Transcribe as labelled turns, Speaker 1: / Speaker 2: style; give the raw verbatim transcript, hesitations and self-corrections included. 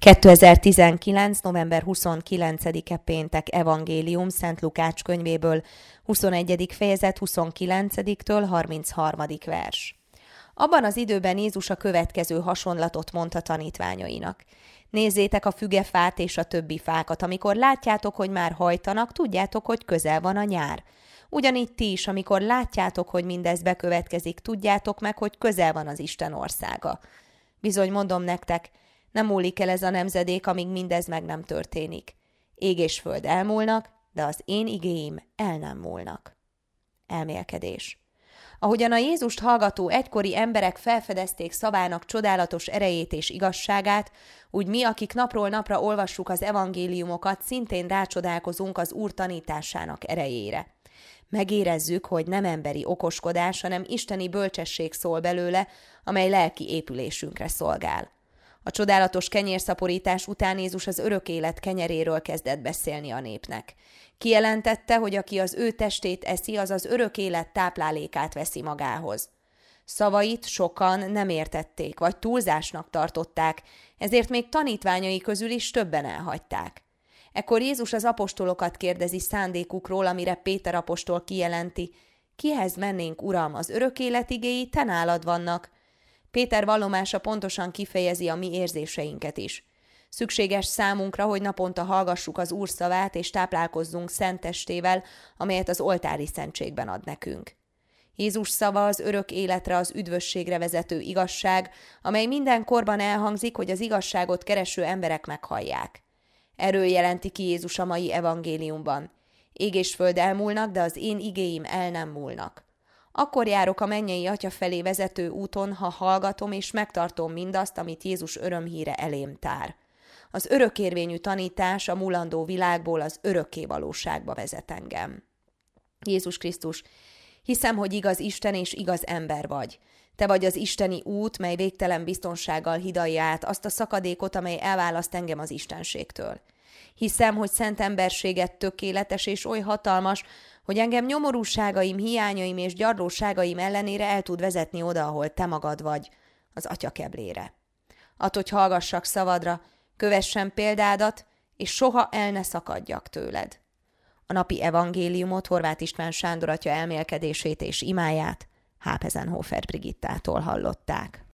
Speaker 1: kétezer-tizenkilenc. november huszonkilencedike péntek evangélium Szent Lukács könyvéből, huszonegyedik fejezet huszonkilencediktől harmincharmadik vers. Abban az időben Jézus a következő hasonlatot mondta tanítványainak. Nézzétek a fügefát és a többi fákat, amikor látjátok, hogy már hajtanak, tudjátok, hogy közel van a nyár. Ugyanígy ti is, amikor látjátok, hogy mindez bekövetkezik, tudjátok meg, hogy közel van az Isten országa. Bizony mondom nektek, nem múlik el ez a nemzedék, amíg mindez meg nem történik. Ég és föld elmúlnak, de az én igéim el nem múlnak. Elmélkedés. Ahogyan a Jézust hallgató egykori emberek felfedezték szavának csodálatos erejét és igazságát, úgy mi, akik napról napra olvassuk az evangéliumokat, szintén rácsodálkozunk az Úr tanításának erejére. Megérezzük, hogy nem emberi okoskodás, hanem isteni bölcsesség szól belőle, amely lelki épülésünkre szolgál. A csodálatos kenyérszaporítás után Jézus az örök élet kenyeréről kezdett beszélni a népnek. Kijelentette, hogy aki az ő testét eszi, az az örök élet táplálékát veszi magához. Szavait sokan nem értették, vagy túlzásnak tartották, ezért még tanítványai közül is többen elhagyták. Ekkor Jézus az apostolokat kérdezi szándékukról, amire Péter apostol kijelenti: kihez mennénk, Uram, az örök élet igéi te nálad vannak. Péter vallomása pontosan kifejezi a mi érzéseinket is. Szükséges számunkra, hogy naponta hallgassuk az Úr szavát és táplálkozzunk szent testével, amelyet az oltári szentségben ad nekünk. Jézus szava az örök életre, az üdvösségre vezető igazság, amely minden korban elhangzik, hogy az igazságot kereső emberek meghallják. Erről jelenti ki Jézus a mai evangéliumban. Ég és föld elmúlnak, de az én igéim el nem múlnak. Akkor járok a mennyei Atya felé vezető úton, ha hallgatom és megtartom mindazt, amit Jézus örömhíre elém tár. Az örökérvényű tanítás a mulandó világból az örökké valóságba vezet engem. Jézus Krisztus, hiszem, hogy igaz Isten és igaz ember vagy. Te vagy az isteni út, mely végtelen biztonsággal hidalja át azt a szakadékot, amely elválaszt engem az istenségtől. Hiszem, hogy szent emberséged tökéletes és oly hatalmas, hogy engem nyomorúságaim, hiányaim és gyarlóságaim ellenére el tud vezetni oda, ahol te magad vagy, az Atya keblére. Add, hogy hallgassak szavadra, kövessem példádat, és soha el ne szakadjak tőled. A napi evangéliumot Horváth István Sándor atya elmélkedését és imáját Hápezenhofer Brigittától hallották.